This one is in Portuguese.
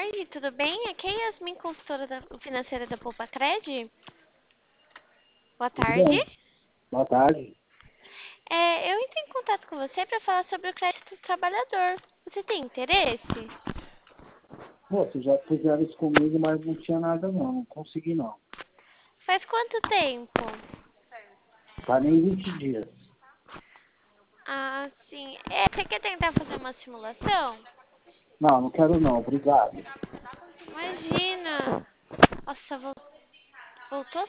tarde, tudo bem? Aqui é Yasmin, consultora financeira da Poupa Cred. Boa Tudo tarde. bem? Boa tarde. Eu entrei em contato com você para falar sobre o crédito do trabalhador. Você tem interesse? Pô, vocês já fizeram isso comigo, mas não tinha nada não. Não consegui não. Faz quanto tempo? Tá nem 20 dias. Ah, sim. Você quer tentar fazer uma simulação? Não, não quero não. Obrigado. Imagina. Nossa, voltou